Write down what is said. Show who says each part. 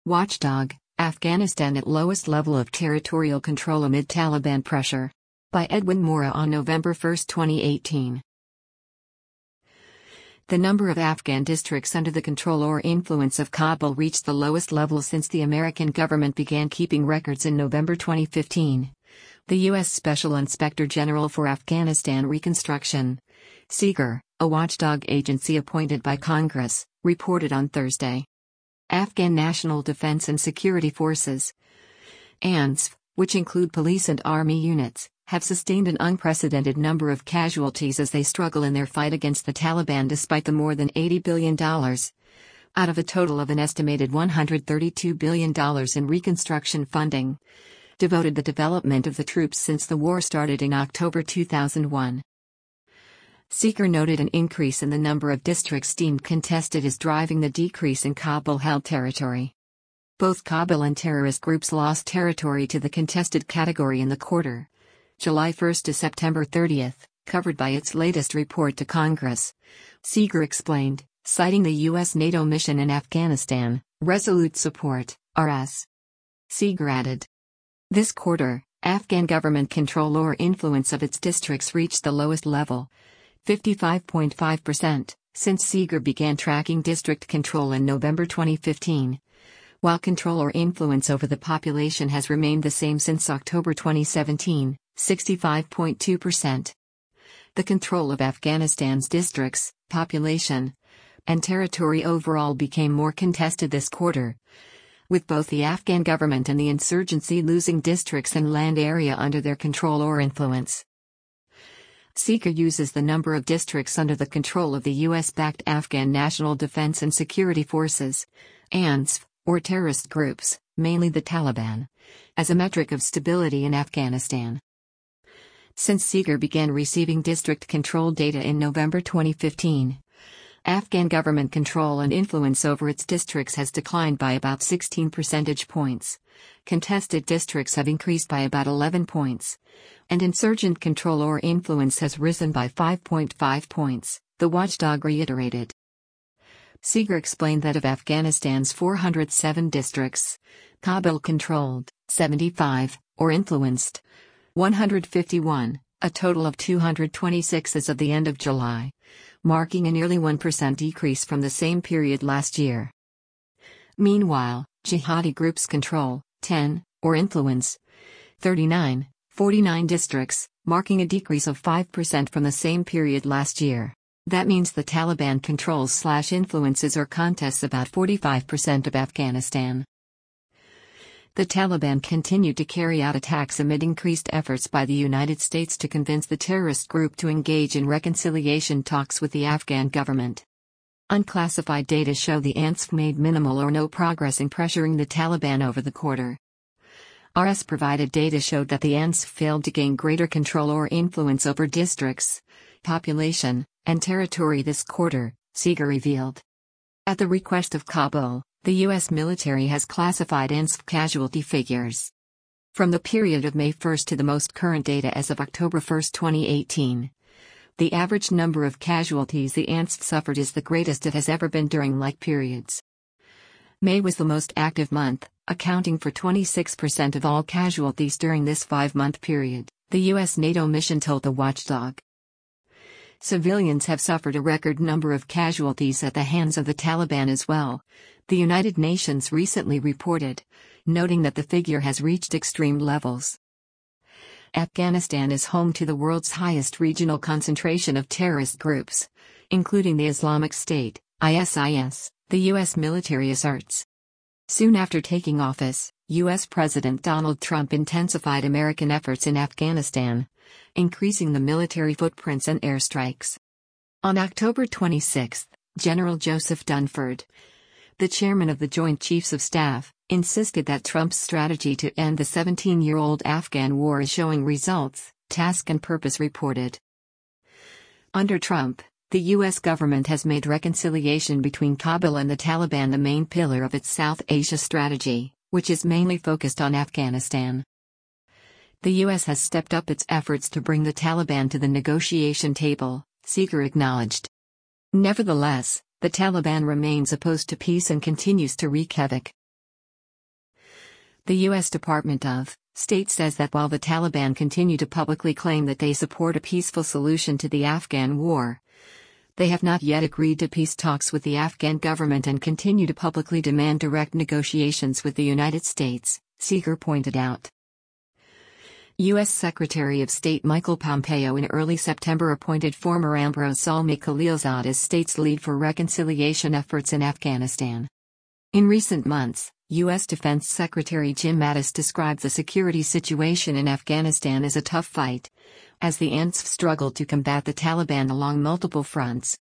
Speaker 1: Watchdog, Afghanistan at lowest level of territorial control amid Taliban pressure. By Edwin Mora on November 1, 2018. The number of Afghan districts under the control or influence of Kabul reached the lowest level since the American government began keeping records in November 2015. The U.S. Special Inspector General for Afghanistan Reconstruction, SIGIR, a watchdog agency appointed by Congress, reported on Thursday. Afghan National Defense and Security Forces, ANSF, which include police and army units, have sustained an unprecedented number of casualties as they struggle in their fight against the Taliban despite the more than $80 billion, out of a total of an estimated $132 billion in reconstruction funding, devoted the development of the troops since the war started in October 2001. SIGIR noted an increase in the number of districts deemed contested is driving the decrease in Kabul-held territory. Both Kabul and terrorist groups lost territory to the contested category in the quarter, July 1 to September 30, covered by its latest report to Congress. SIGIR explained, citing the U.S. NATO mission in Afghanistan, Resolute Support, RS. SIGIR added, this quarter, Afghan government control or influence of its districts reached the lowest level, 55.5%, since SIGIR began tracking district control in November 2015, while control or influence over the population has remained the same since October 2017, 65.2%. The control of Afghanistan's districts, population, and territory overall became more contested this quarter, with both the Afghan government and the insurgency losing districts and land area under their control or influence. SIGIR uses the number of districts under the control of the U.S.-backed Afghan National Defense and Security Forces, ANSF, or terrorist groups, mainly the Taliban, as a metric of stability in Afghanistan. Since SIGIR began receiving district control data in November 2015, Afghan government control and influence over its districts has declined by about 16 percentage points, contested districts have increased by about 11 points, and insurgent control or influence has risen by 5.5 points, the watchdog reiterated. SIGIR explained that of Afghanistan's 407 districts, Kabul controlled 75, or influenced 151, a total of 226 as of the end of July, marking a nearly 1% decrease from the same period last year. Meanwhile, jihadi groups control 10, or influence 39, 49 districts, marking a decrease of 5% from the same period last year. That means the Taliban controls/influences or contests about 45% of Afghanistan. The Taliban continued to carry out attacks amid increased efforts by the United States to convince the terrorist group to engage in reconciliation talks with the Afghan government. Unclassified data show the ANSF made minimal or no progress in pressuring the Taliban over the quarter. RS provided data showed that the ANSF failed to gain greater control or influence over districts, population, and territory this quarter, SIGIR revealed. At the request of Kabul, the U.S. military has classified ANSF casualty figures. From the period of May 1 to the most current data as of October 1, 2018, the average number of casualties the ANSF suffered is the greatest it has ever been during like periods. May was the most active month, accounting for 26% of all casualties during this 5-month period, the U.S. NATO mission told the watchdog. Civilians have suffered a record number of casualties at the hands of the Taliban as well, the United Nations recently reported, noting that the figure has reached extreme levels. Afghanistan is home to the world's highest regional concentration of terrorist groups, including the Islamic State, ISIS, the U.S. military asserts. Soon after taking office, U.S. President Donald Trump intensified American efforts in Afghanistan, increasing the military footprints and airstrikes. On October 26, General Joseph Dunford, the chairman of the Joint Chiefs of Staff, insisted that Trump's strategy to end the 17-year-old Afghan war is showing results, Task and Purpose reported. Under Trump, the U.S. government has made reconciliation between Kabul and the Taliban the main pillar of its South Asia strategy, which is mainly focused on Afghanistan. The U.S. has stepped up its efforts to bring the Taliban to the negotiation table, SIGIR acknowledged. Nevertheless, the Taliban remains opposed to peace and continues to wreak havoc. The U.S. Department of State says that while the Taliban continue to publicly claim that they support a peaceful solution to the Afghan war, they have not yet agreed to peace talks with the Afghan government and continue to publicly demand direct negotiations with the United States, Seeger pointed out. U.S. Secretary of State Michael Pompeo in early September appointed former Ambrose Salmi Khalilzad as state's lead for reconciliation efforts in Afghanistan. In recent months, U.S. Defense Secretary Jim Mattis described the security situation in Afghanistan as a tough fight, as the ANF struggled to combat the Taliban along multiple fronts.